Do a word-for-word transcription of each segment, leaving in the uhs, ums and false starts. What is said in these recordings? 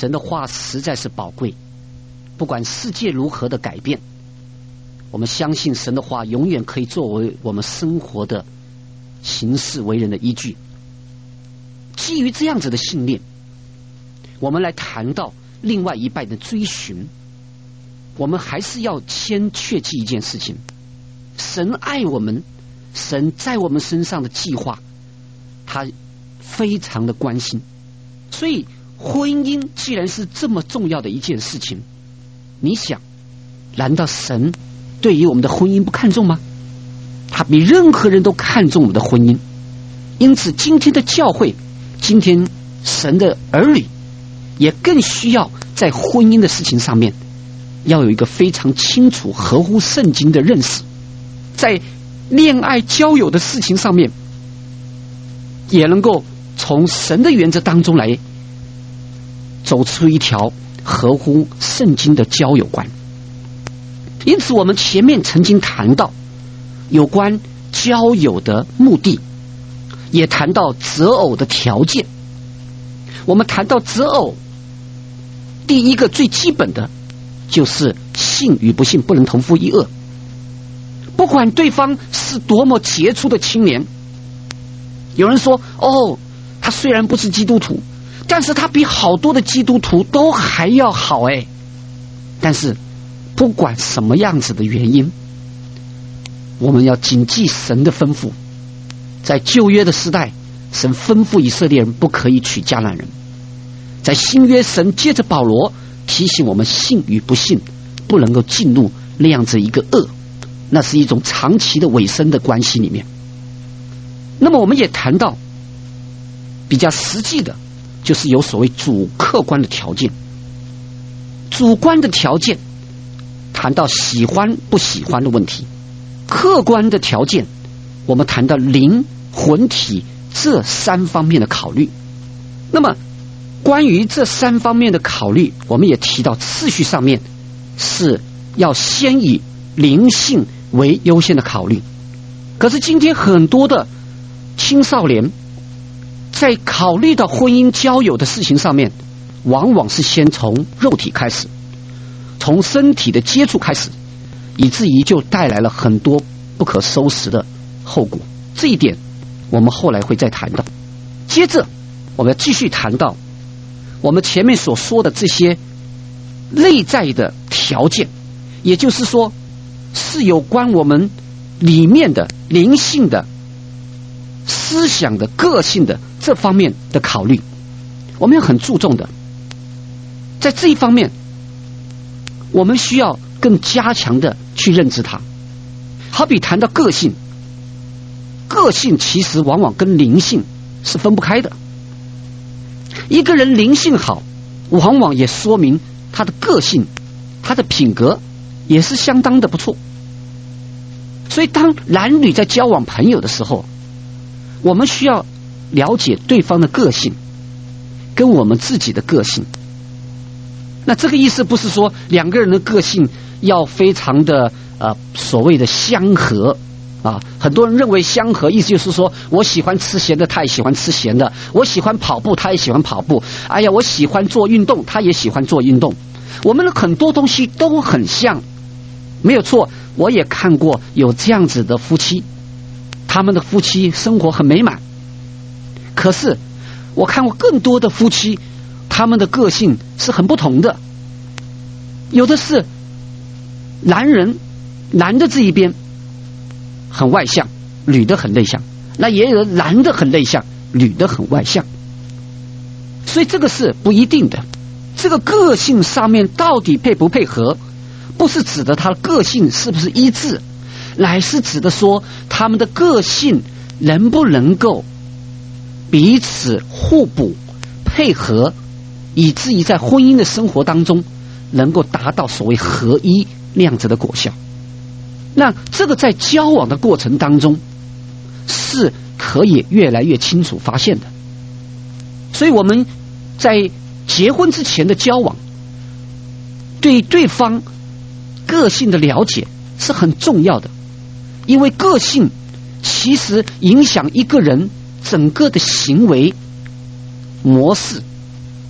神的话实在是宝贵，不管世界如何的改变，我们相信神的话永远可以作为我们生活的行事为人的依据。基于这样子的信念，我们来谈到另外一半的追寻，我们还是要先确记一件事情：神爱我们，神在我们身上的计划他非常的关心。所以婚姻既然是这么重要的一件事情，你想，难道神对于我们的婚姻不看重吗？他比任何人都看重我们的婚姻。因此今天的教会，今天神的儿女也更需要在婚姻的事情上面要有一个非常清楚合乎圣经的认识，在恋爱交友的事情上面也能够从神的原则当中来走出一条合乎圣经的交友观。因此我们前面曾经谈到有关交友的目的，也谈到择偶的条件。我们谈到择偶，第一个最基本的就是信与不信不能同负一恶。不管对方是多么杰出的青年，有人说哦，他虽然不是基督徒，但是他比好多的基督徒都还要好哎。但是不管什么样子的原因，我们要谨记神的吩咐。在旧约的时代，神吩咐以色列人不可以娶迦南人；在新约，神接着保罗提醒我们，信与不信不能够进入那样子一个恶，那是一种长期的委身的关系里面。那么我们也谈到比较实际的，就是有所谓主客观的条件。主观的条件谈到喜欢不喜欢的问题，客观的条件我们谈到灵魂体这三方面的考虑。那么关于这三方面的考虑，我们也提到次序上面是要先以灵性为优先的考虑。可是今天很多的青少年在考虑到婚姻交友的事情上面，往往是先从肉体开始，从身体的接触开始，以至于就带来了很多不可收拾的后果。这一点我们后来会再谈到。接着我们要继续谈到我们前面所说的这些内在的条件，也就是说是有关我们里面的灵性的思想的个性的这方面的考虑，我们要很注重的。在这一方面我们需要更加强的去认知它。好比谈到个性，个性其实往往跟灵性是分不开的。一个人灵性好，往往也说明他的个性，他的品格也是相当的不错。所以当男女在交往朋友的时候，我们需要了解对方的个性跟我们自己的个性。那这个意思不是说两个人的个性要非常的呃所谓的相合啊，很多人认为相合意思就是说我喜欢吃咸的，他也喜欢吃咸的；我喜欢跑步，他也喜欢跑步；哎呀，我喜欢做运动，他也喜欢做运动。我们的很多东西都很像，没有错。我也看过有这样子的夫妻，他们的夫妻生活很美满。可是我看过更多的夫妻，他们的个性是很不同的。有的是男人，男的这一边很外向，女的很内向；那也有男的很内向，女的很外向。所以这个是不一定的。这个个性上面到底配不配合，不是指的他的个性是不是一致，乃是指的说他们的个性能不能够彼此互补配合，以至于在婚姻的生活当中能够达到所谓合一那样子的果效。那这个在交往的过程当中是可以越来越清楚发现的。所以我们在结婚之前的交往，对对方个性的了解是很重要的，因为个性其实影响一个人整个的行为模式，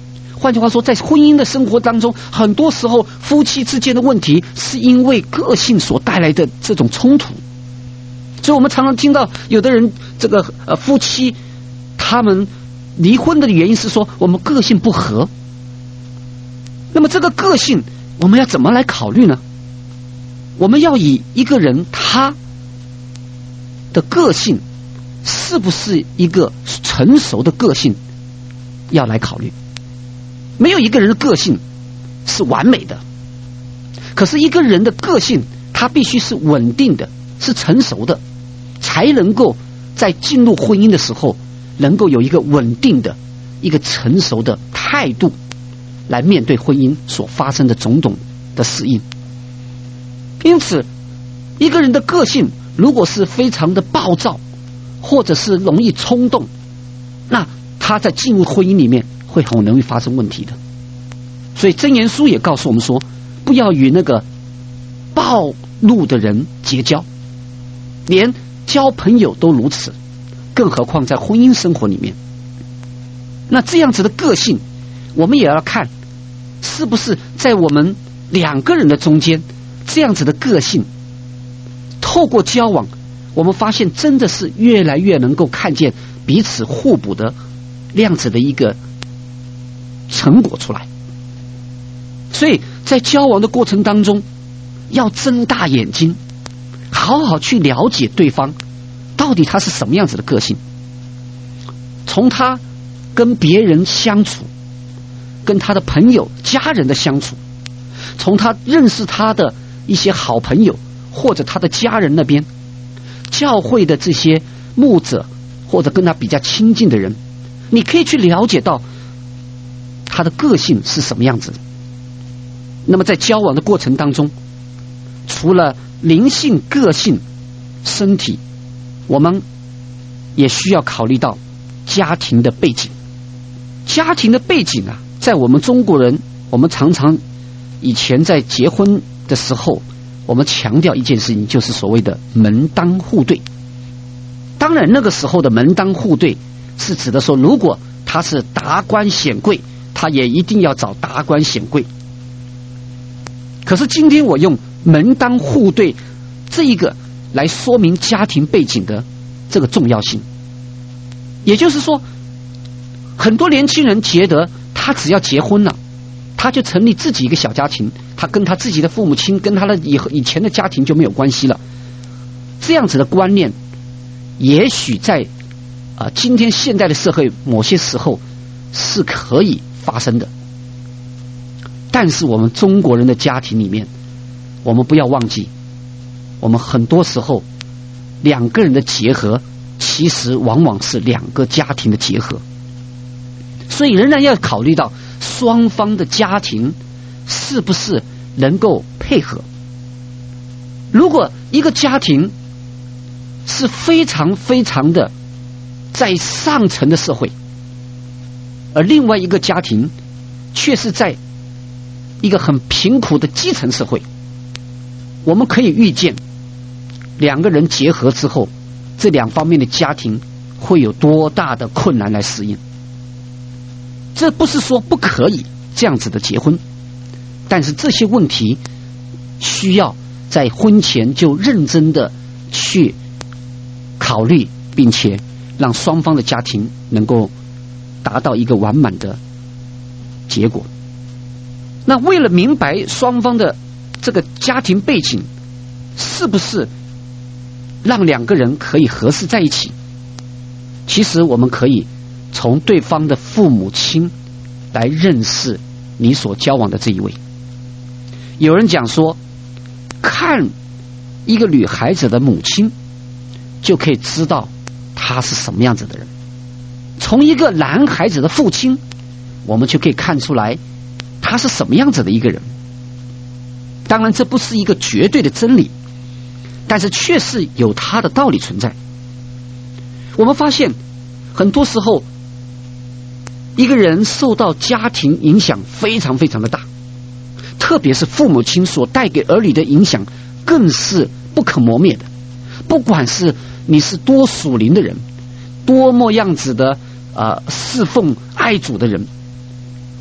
换句话说，在婚姻的生活当中，很多时候夫妻之间的问题是因为个性所带来的这种冲突。所以我们常常听到有的人这个呃夫妻他们离婚的原因是说我们个性不合。那么这个个性我们要怎么来考虑呢？我们要以一个人他的个性是不是一个成熟的个性要来考虑。没有一个人的个性是完美的，可是一个人的个性他必须是稳定的，是成熟的，才能够在进入婚姻的时候能够有一个稳定的一个成熟的态度来面对婚姻所发生的种种的适应。因此一个人的个性如果是非常的暴躁，或者是容易冲动，那他在进入婚姻里面会很容易发生问题的。所以箴言书也告诉我们说，不要与那个暴怒的人结交，连交朋友都如此，更何况在婚姻生活里面。那这样子的个性我们也要看是不是在我们两个人的中间，这样子的个性透过交往，我们发现真的是越来越能够看见彼此互补的这样子的一个成果出来。所以在交往的过程当中要睁大眼睛，好好去了解对方到底他是什么样子的个性。从他跟别人相处，跟他的朋友家人的相处，从他认识他的一些好朋友或者他的家人那边，教会的这些牧者或者跟他比较亲近的人，你可以去了解到他的个性是什么样子。那么在交往的过程当中，除了灵性、个性、身体，我们也需要考虑到家庭的背景。家庭的背景啊，在我们中国人，我们常常以前在结婚的时候，我们强调一件事情，就是所谓的门当户对。当然那个时候的门当户对是指的说，如果他是达官显贵，他也一定要找达官显贵。可是今天我用门当户对这一个来说明家庭背景的这个重要性。也就是说，很多年轻人觉得他只要结婚了，他就成立自己一个小家庭，他跟他自己的父母亲跟他的以以前的家庭就没有关系了。这样子的观念也许在啊、呃、今天现代的社会某些时候是可以发生的。但是我们中国人的家庭里面，我们不要忘记，我们很多时候两个人的结合其实往往是两个家庭的结合。所以仍然要考虑到双方的家庭是不是能够配合。如果一个家庭是非常非常的在上层的社会，而另外一个家庭却是在一个很贫苦的基层社会，我们可以预见两个人结合之后，这两方面的家庭会有多大的困难来适应。这不是说不可以这样子的结婚，但是这些问题需要在婚前就认真的去考虑，并且让双方的家庭能够达到一个完满的结果。那为了明白双方的这个家庭背景是不是让两个人可以合适在一起，其实我们可以从对方的父母亲来认识你所交往的这一位。有人讲说，看一个女孩子的母亲就可以知道她是什么样子的人，从一个男孩子的父亲我们就可以看出来他是什么样子的一个人。当然这不是一个绝对的真理，但是确实有它的道理存在。我们发现很多时候一个人受到家庭影响非常非常的大，特别是父母亲所带给儿女的影响更是不可磨灭的。不管是你是多属灵的人，多么样子的呃侍奉爱主的人，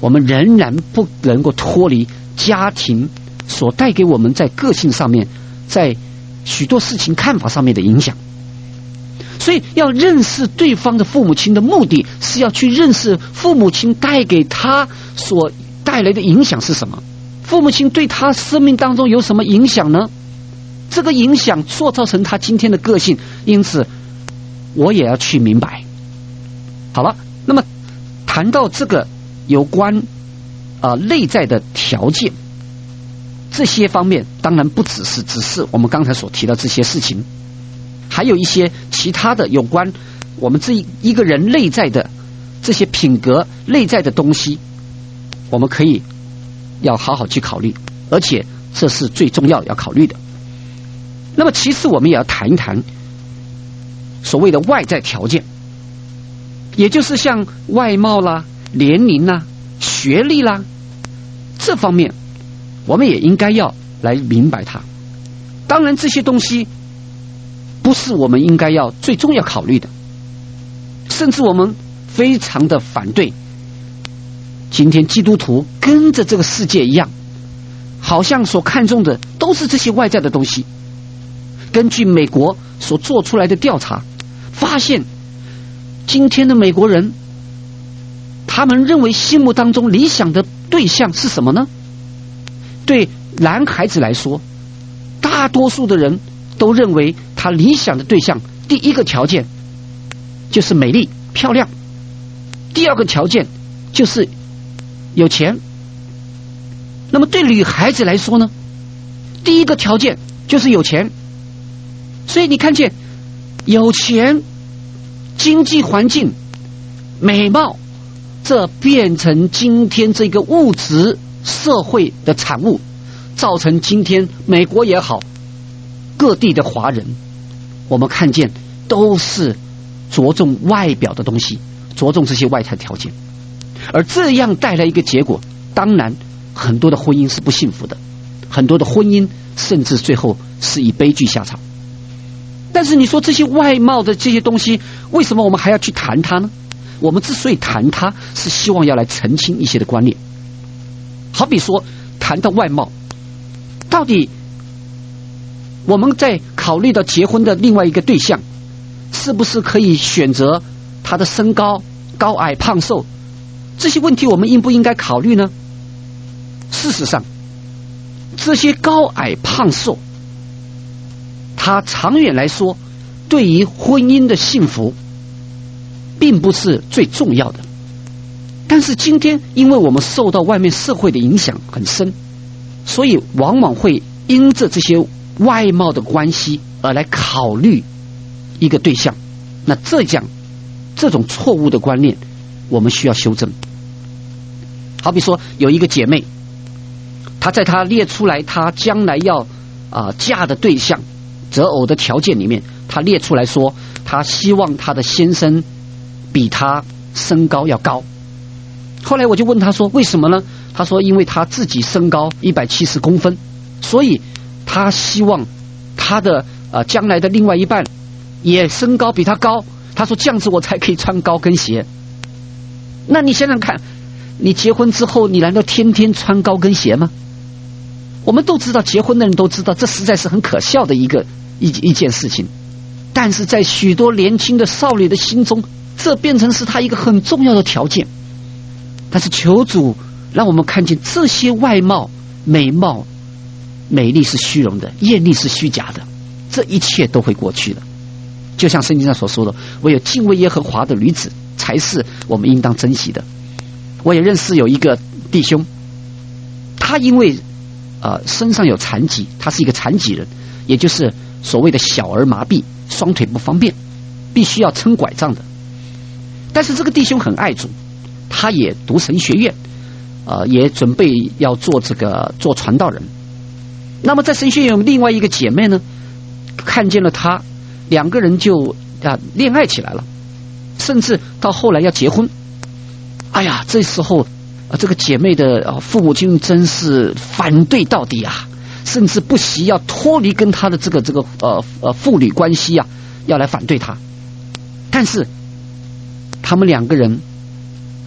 我们仍然不能够脱离家庭所带给我们在个性上面，在许多事情看法上面的影响。所以要认识对方的父母亲的目的是要去认识父母亲带给他所带来的影响是什么，父母亲对他生命当中有什么影响呢？这个影响塑造成他今天的个性，因此我也要去明白。好了，那么谈到这个有关啊、呃、内在的条件，这些方面当然不只是只是我们刚才所提到这些事情，还有一些其他的有关我们这一个人内在的这些品格内在的东西，我们可以要好好去考虑，而且这是最重要要考虑的。那么其次我们也要谈一谈所谓的外在条件，也就是像外貌啦、年龄啦、学历啦这方面，我们也应该要来明白它。当然这些东西不是我们应该要最重要考虑的，甚至我们非常的反对今天基督徒跟着这个世界一样，好像所看重的都是这些外在的东西。根据美国所做出来的调查发现，今天的美国人他们认为心目当中理想的对象是什么呢？对男孩子来说，大多数的人都认为他理想的对象第一个条件就是美丽漂亮，第二个条件就是有钱。那么对女孩子来说呢，第一个条件就是有钱。所以你看见有钱、经济环境、美貌，这变成今天这个物质社会的产物，造成今天美国也好，各地的华人，我们看见都是着重外表的东西，着重这些外在条件，而这样带来一个结果，当然很多的婚姻是不幸福的，很多的婚姻甚至最后是以悲剧下场。但是你说这些外貌的这些东西，为什么我们还要去谈它呢？我们之所以谈它，是希望要来澄清一些的观念。好比说谈到外貌，到底我们在考虑到结婚的另外一个对象，是不是可以选择他的身高、高矮胖瘦，这些问题我们应不应该考虑呢？事实上，这些高矮胖瘦，它长远来说对于婚姻的幸福并不是最重要的。但是今天因为我们受到外面社会的影响很深，所以往往会因着这些外貌的关系而来考虑一个对象。那这样这种错误的观念我们需要修正。好比说有一个姐妹，她在她列出来她将来要啊、呃、嫁的对象择偶的条件里面，她列出来说她希望她的先生比她身高要高。后来我就问她说为什么呢？她说因为她自己身高一百七十公分，所以她希望她的呃将来的另外一半也身高比她高，她说这样子我才可以穿高跟鞋。那你想想看，你结婚之后你难道天天穿高跟鞋吗？我们都知道，结婚的人都知道，这实在是很可笑的一个一一件事情。但是在许多年轻的少女的心中，这变成是她一个很重要的条件。但是求主让我们看见，这些外貌、美貌、美丽是虚荣的，艳丽是虚假的，这一切都会过去的。就像圣经上所说的，唯有敬畏耶和华的女子才是我们应当珍惜的。我也认识有一个弟兄，他因为呃身上有残疾，他是一个残疾人，也就是所谓的小儿麻痹，双腿不方便，必须要撑拐杖的。但是这个弟兄很爱主，他也读神学院，呃，也准备要做这个做传道人。那么在神学院有另外一个姐妹呢，看见了他，两个人就啊恋爱起来了，甚至到后来要结婚。哎呀，这时候啊，这个姐妹的啊父母亲真是反对到底啊，甚至不惜要脱离跟他的这个这个呃呃父女关系啊，要来反对他。但是他们两个人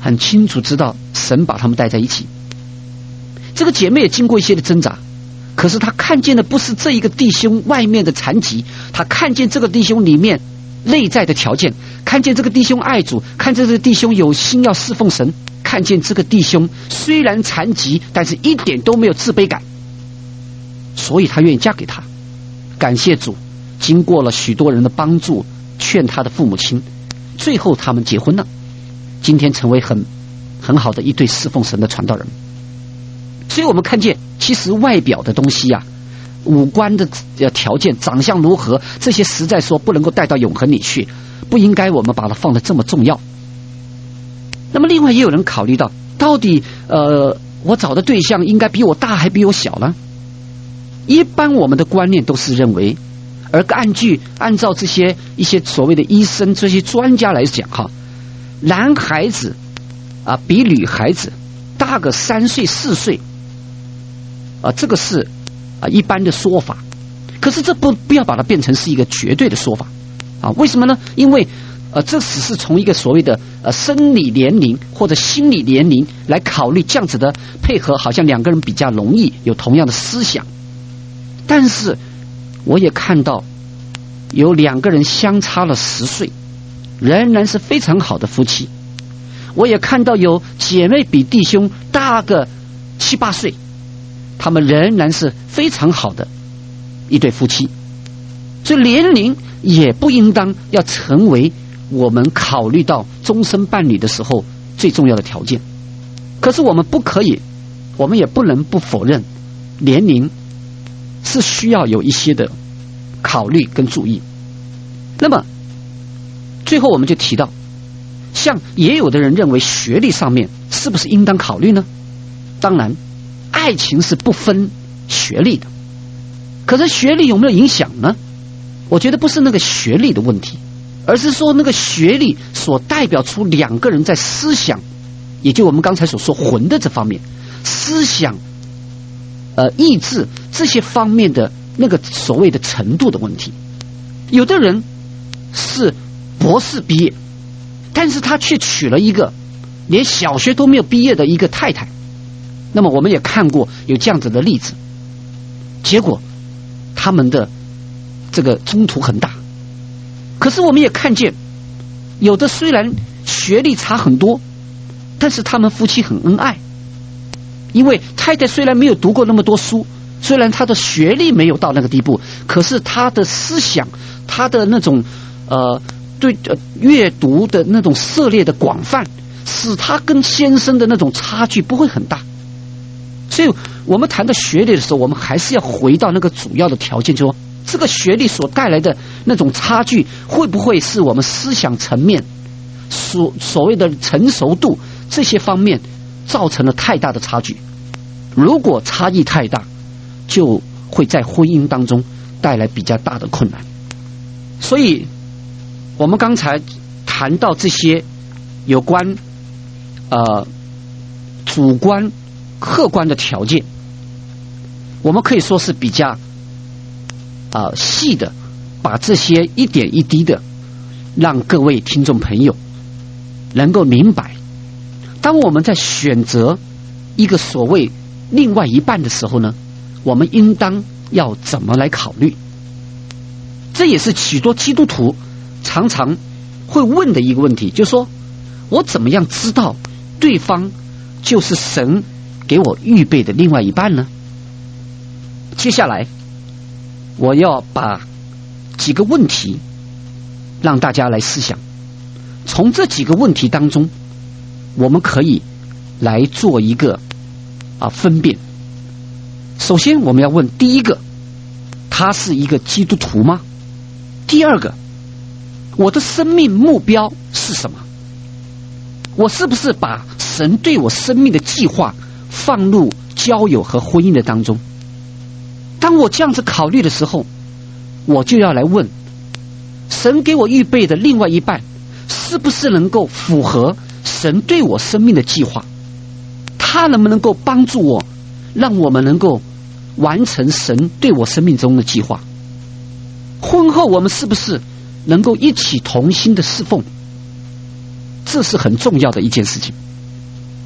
很清楚知道神把他们带在一起。这个姐妹也经过一些的挣扎，可是她看见的不是这一个弟兄外面的残疾，她看见这个弟兄里面内在的条件，看见这个弟兄爱主，看见这个弟兄有心要侍奉神，看见这个弟兄虽然残疾，但是一点都没有自卑感，所以她愿意嫁给他。感谢主，经过了许多人的帮助，劝他的父母亲，最后他们结婚了，今天成为很很好的一对侍奉神的传道人。所以我们看见，其实外表的东西啊，五官的条件，长相如何，这些实在说不能够带到永恒里去，不应该我们把它放得这么重要。那么另外也有人考虑到，到底呃我找的对象应该比我大还比我小呢？一般我们的观念都是认为，而按据按照这些一些所谓的医生这些专家来讲哈，男孩子啊比女孩子大个三岁四岁啊，这个是啊一般的说法。可是这不不要把它变成是一个绝对的说法啊？为什么呢？因为呃这只是从一个所谓的呃生理年龄或者心理年龄来考虑，这样子的配合好像两个人比较容易有同样的思想。但是我也看到有两个人相差了十岁，仍然是非常好的夫妻。我也看到有姐妹比弟兄大个七八岁，他们仍然是非常好的一对夫妻。所以年龄也不应当要成为我们考虑到终身伴侣的时候最重要的条件。可是我们不可以，我们也不能不否认，年龄是需要有一些的考虑跟注意。那么最后我们就提到，像也有的人认为学历上面是不是应当考虑呢？当然爱情是不分学历的，可是学历有没有影响呢？我觉得不是那个学历的问题，而是说那个学历所代表出两个人在思想，也就我们刚才所说魂的这方面，思想呃意志这些方面的那个所谓的程度的问题。有的人是博士毕业，但是他却娶了一个连小学都没有毕业的一个太太。那么我们也看过有这样子的例子，结果他们的这个冲突很大。可是我们也看见有的虽然学历差很多，但是他们夫妻很恩爱。因为太太虽然没有读过那么多书，虽然她的学历没有到那个地步，可是她的思想，她的那种呃对呃阅读的那种涉猎的广泛，使她跟先生的那种差距不会很大。所以我们谈到学历的时候，我们还是要回到那个主要的条件，就是说这个学历所带来的那种差距，会不会是我们思想层面所所谓的成熟度这些方面造成了太大的差距。如果差异太大，就会在婚姻当中带来比较大的困难。所以我们刚才谈到这些有关呃主观客观的条件，我们可以说是比较啊、呃、细的，把这些一点一滴的让各位听众朋友能够明白，当我们在选择一个所谓另外一半的时候呢，我们应当要怎么来考虑。这也是许多基督徒常常会问的一个问题，就是说我怎么样知道对方就是神给我预备的另外一半呢？接下来我要把几个问题让大家来思想，从这几个问题当中我们可以来做一个啊分辨。首先我们要问，第一个，他是一个基督徒吗？第二个，我的生命目标是什么？我是不是把神对我生命的计划放入交友和婚姻的当中？当我这样子考虑的时候，我就要来问，神给我预备的另外一半是不是能够符合神对我生命的计划？他能不能够帮助我，让我们能够完成神对我生命中的计划？婚后我们是不是能够一起同心的侍奉？这是很重要的一件事情。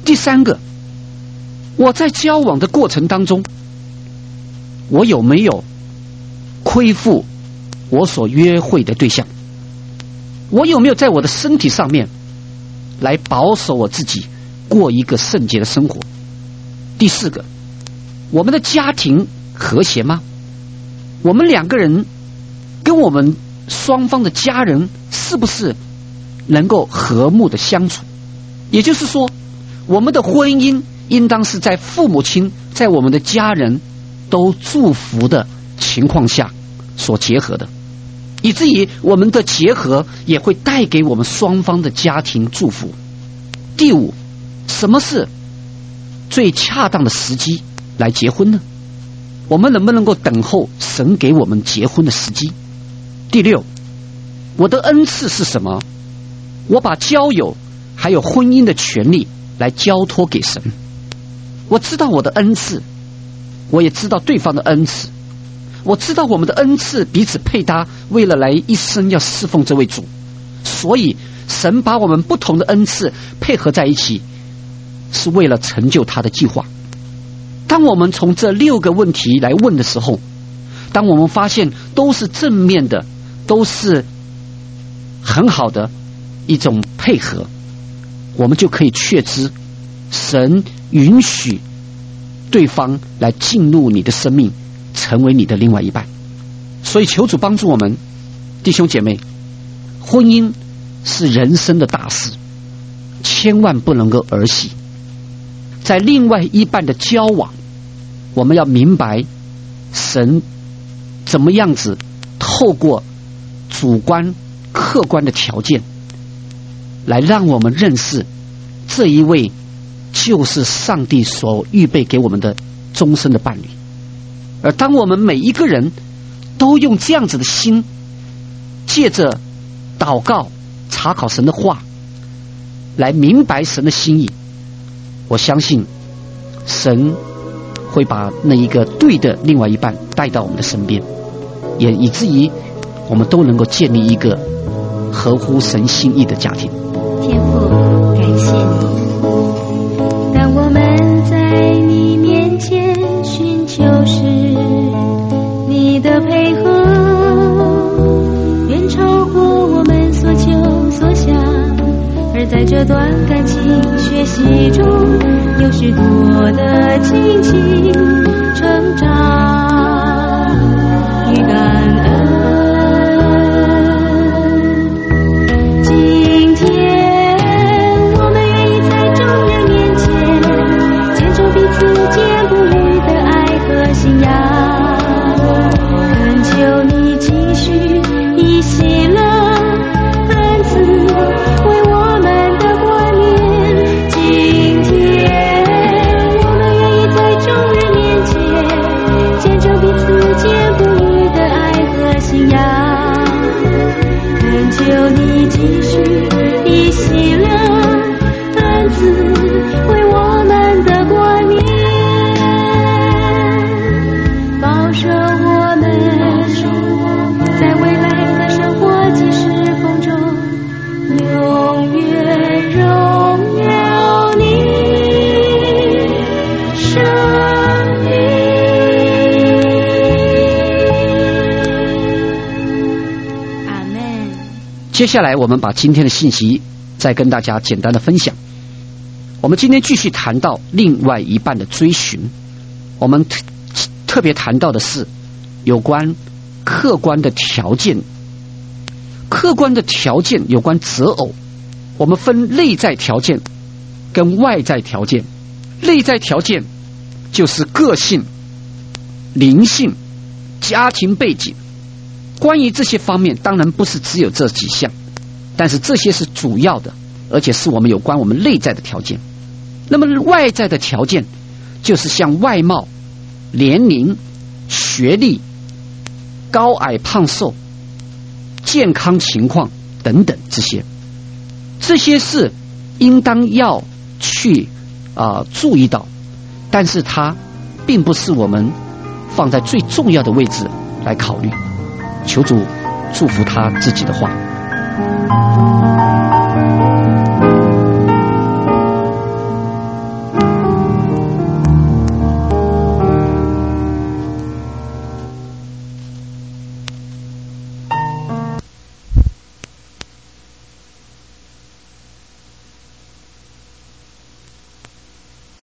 第三个，我在交往的过程当中，我有没有亏负我所约会的对象？我有没有在我的身体上面来保守我自己，过一个圣洁的生活？第四个，我们的家庭和谐吗？我们两个人跟我们双方的家人是不是能够和睦的相处？也就是说，我们的婚姻应当是在父母亲、在我们的家人都祝福的情况下所结合的，以至于我们的结合也会带给我们双方的家庭祝福。第五，什么是最恰当的时机来结婚呢？我们能不能够等候神给我们结婚的时机？第六，我的恩赐是什么？我把交友还有婚姻的权利来交托给神。我知道我的恩赐，我也知道对方的恩赐，我知道我们的恩赐彼此配搭，为了来一生要侍奉这位主，所以神把我们不同的恩赐配合在一起，是为了成就他的计划。当我们从这六个问题来问的时候，当我们发现都是正面的，都是很好的一种配合，我们就可以确知神允许对方来进入你的生命，成为你的另外一半。所以求主帮助我们，弟兄姐妹，婚姻是人生的大事，千万不能够儿戏。在另外一半的交往，我们要明白神怎么样子透过主观客观的条件来让我们认识这一位就是上帝所预备给我们的终身的伴侣。而当我们每一个人都用这样子的心，借着祷告查考神的话来明白神的心意，我相信神会把那一个对的另外一半带到我们的身边，也以至于我们都能够建立一个合乎神心意的家庭。 天父，感谢你，当我们在你面前寻求时，你的配合远超过我们所求所想，而在这段感情学习中，有许多的亲情成长与感恩。今天我们愿意在众人面前见证彼此坚不渝的爱和信仰，恳求你继续以喜乐恩慈为我们的冠冕。今天我们愿意在众人面前见证彼此坚不渝的爱和信仰，恳求你继续以喜乐恩慈为我们的冠冕，保守我们在未来的生活及侍奉中永远荣耀你生命。阿们。 接下来我们把今天的信息再跟大家简单的分享。我们今天继续谈到另外一半的追寻，我们特特别谈到的是有关客观的条件，客观的条件有关择偶，我们分内在条件跟外在条件。内在条件就是个性、灵性、家庭背景。关于这些方面，当然不是只有这几项，但是这些是主要的，而且是我们有关我们内在的条件。那么外在的条件就是像外貌、年龄、学历、高矮胖瘦、健康情况等等，这些这些是应当要去啊、呃、注意到，但是它并不是我们放在最重要的位置来考虑。求主祝福他自己的话。